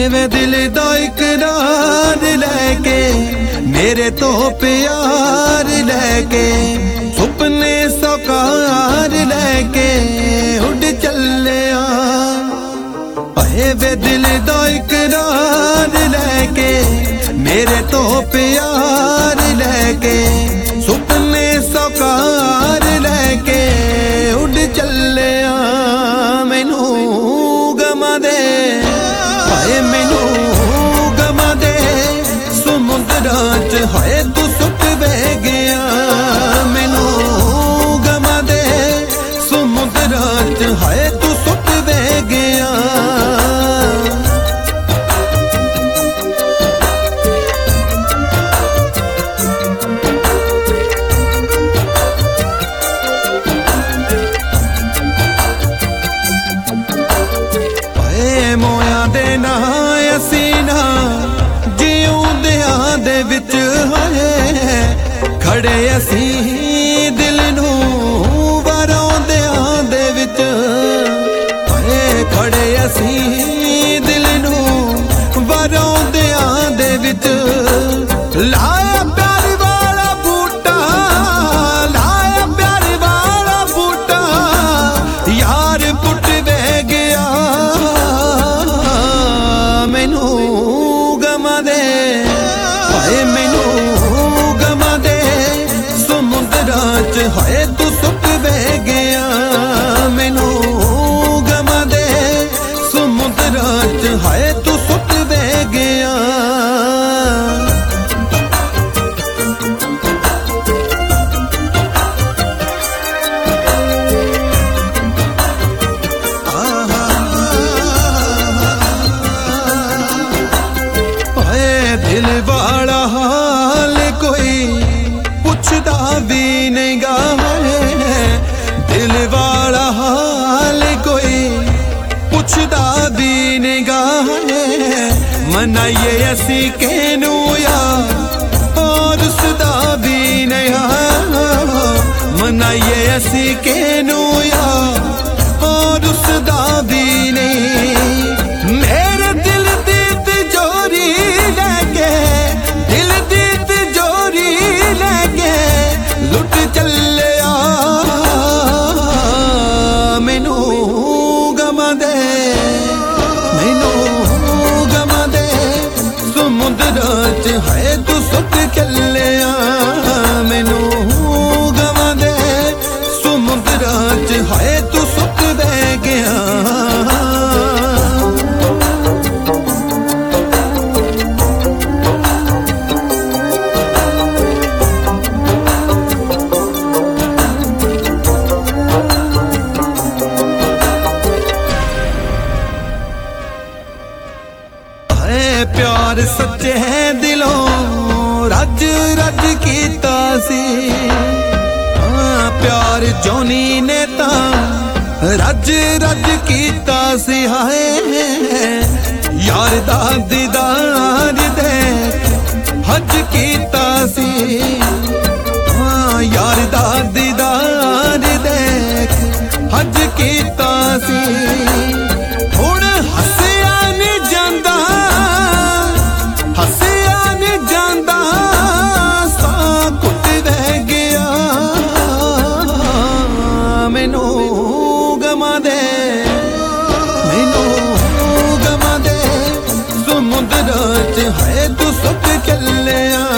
वे दिल दा इकरार लैके मेरे तो प्यार लैके सुपने साकार लैके उड़ चले वे दिल दा इकरार लैके मेरे तो प्यार लैके सुपने साकार लैके उड़ चले मैनू गमा दे मैनू गमा दे समुद्रां च हाय तू सुट बह गया मैनू गमा दे समुद्रां च हाय तू सुट बह गया मोया दे ना असीना जिउंदियां दे विच है खड़े असी दिल नू वरौंदियां दे विच खड़े असी दिल नू वरौंदियां दे विच लाया प्यार वाला बूटा लाया प्यार वाला बूटा यार पुट बह गया मैनू गमा दे मैनू गमा दे समुद्रां च हाय तू सुट बह गया मैनू गमा दे समुद्रां च हाय तू सुट बह गया दिल वाला हाल कोई पुछदा भी नहीं गा दिल वाला हाल कोई पुछदा भी नहीं गा मनाइए असी केनू यार और उसदा भी नहीं मनाइए असी केनू यार और उसदा भी नहीं मेरे दिल दी तिजोरी लैके दिल दी तिजोरी लैके लुट चले मैनू गमा दे मैनू गमा दे समुद्रां च है तू सुट चले मैनू गमा दे समुद्रां च है तू सुट बह गया प्यार सच्चे है दिलों रज रज कीता सी प्यार जोनी ने ता रज रज कीता सी हाय यार दा दीदार दे हज कीता सी यार दा दीदार दे हज कीता सी हुण हसिया नहीं जांदा हसिया नहीं जांदा सा कुट बह गया मैनू गमा दे मैनू गमा दे समुद्रां च है तू सुट चलिया